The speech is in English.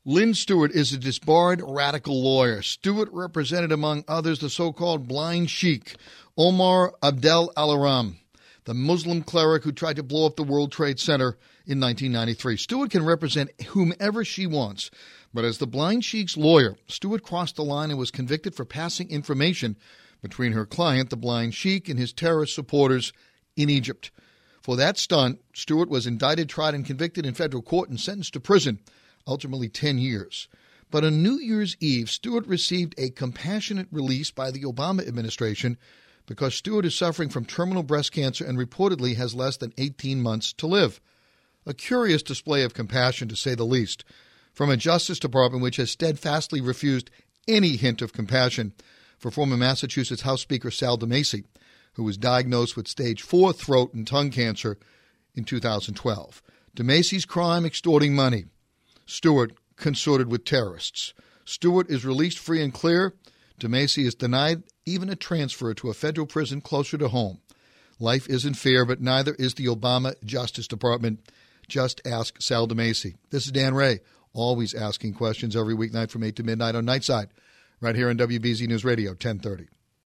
Lynn Stewart is a disbarred radical lawyer. Stewart represented, among others, the so-called blind sheik, Omar Abdel Al-Aram, the Muslim cleric who tried to blow up the World Trade Center in 1993. Stewart can represent whomever she wants, but as the blind sheik's lawyer, Stewart crossed the line and was convicted for passing information between her client, the blind sheik, and his terrorist supporters in Egypt. For that stunt, Stewart was indicted, tried, and convicted in federal court and sentenced to prison, ultimately 10 years. But on New Year's Eve, Stewart received a compassionate release by the Obama administration because Stewart is suffering from terminal breast cancer and reportedly has less than 18 months to live. A curious display of compassion, to say the least, from a Justice Department which has steadfastly refused any hint of compassion for former Massachusetts House Speaker Sal DeMacy, who was diagnosed with stage 4 throat and tongue cancer in 2012. DeMacy's crime, extorting money. Stewart consorted with terrorists. Stewart is released free and clear. DeMacy is denied even a transfer to a federal prison closer to home. Life isn't fair, but neither is the Obama Justice Department. Just ask Sal DeMacy. This is Dan Ray, always asking questions every weeknight from 8 to midnight on Nightside, right here on WBZ News Radio, 1030.